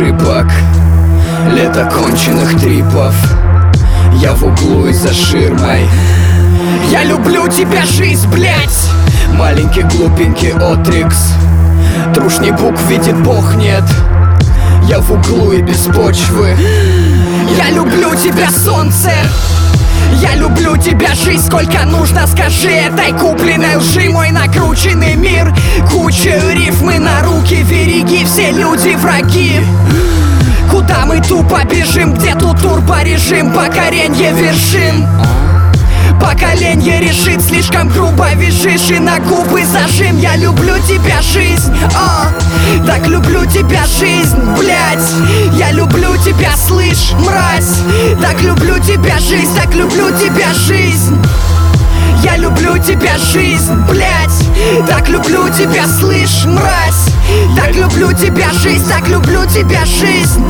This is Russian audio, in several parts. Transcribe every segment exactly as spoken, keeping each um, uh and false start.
ошибок, лето конченых трипов. Я в углу и за ширмой. Я люблю тебя, жизнь, блять. Маленький глупенький Отрикс. Трушный букв видит Бог, нет. Я в углу и без почвы. Я люблю тебя, солнце. Я люблю тебя, жизнь, сколько нужно, скажи этой купленной лжи. Мой накрученный мир, куча рифмы на руки. Береги, все люди враги. Куда мы тупо бежим, где тут турборежим, покоренье вершин. Поколение решит, слишком грубо вяжешь и на губы зажим. Я люблю тебя, жизнь, о, так люблю тебя, жизнь, блять. Я люблю тебя, слышь, мразь. Так люблю тебя, жизнь, так люблю тебя, жизнь. Я люблю тебя, жизнь, блять. Так люблю тебя, слышь, мразь. Так люблю тебя, жизнь, так люблю тебя, жизнь.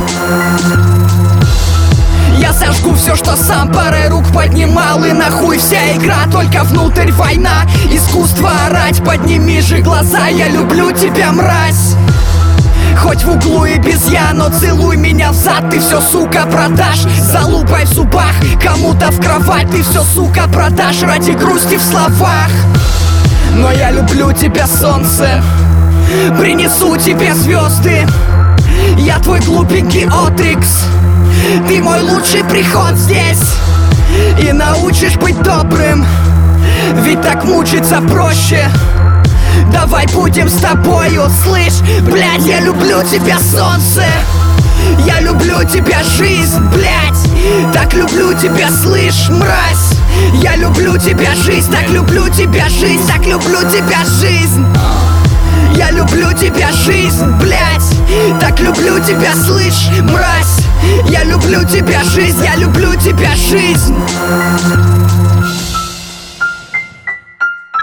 Я сожгу все, что сам парой рук поднимал. И нахуй вся игра, только внутрь война. Искусство орать, подними же глаза. Я люблю тебя, мразь. Хоть в углу и без я, но целуй меня взад. Ты все, сука, продашь залупой в зубах. Кому-то в кровать ты все, сука, продашь ради грусти в словах. Но я люблю тебя, солнце. Принесу тебе звезды. Я твой глупенький Отрикс. Ты мой лучший приход здесь. И научишь быть добрым, ведь так мучиться проще. Давай будем с тобою, слышь, блядь. Я люблю тебя, солнце. Я люблю тебя, жизнь, блядь. Так люблю тебя, слышь, мразь. Я люблю тебя, жизнь, так люблю тебя, жизнь. Так люблю тебя, жизнь. Я люблю тебя, жизнь, блядь. Так люблю тебя, слышь, мразь. Я люблю тебя, жизнь, я люблю тебя, жизнь.